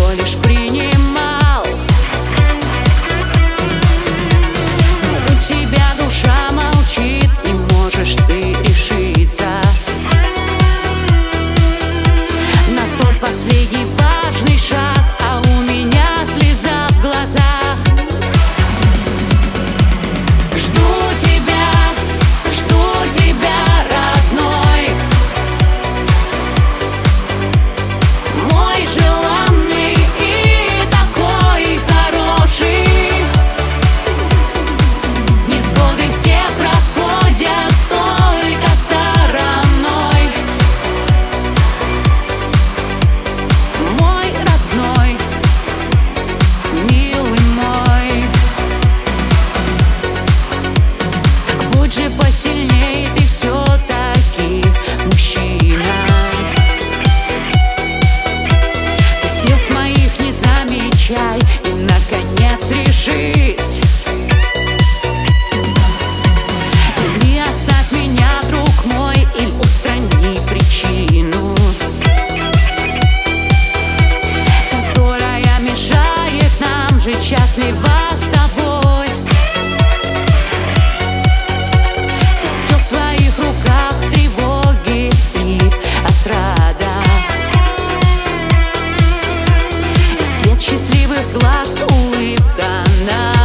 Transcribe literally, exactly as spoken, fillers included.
всего лишь принимал. Но у тебя душа молчит, не можешь ты решиться на тот последний важный шаг, а у меня слеза в глазах. Жду тебя, жду тебя, родной, мой желанный и такой хороший. Невзгоды все проходят только стороной, мой родной, милый мой. Так будь же посильней, ты все-таки мужчина. Ты слез моих не замечай и, наконец, решись. Или оставь меня, друг мой, или устрани причину, которая мешает нам жить счастливо с тобой. Ведь все в твоих руках, тревоги и отрада, и свет счастливых глаз, улыбка на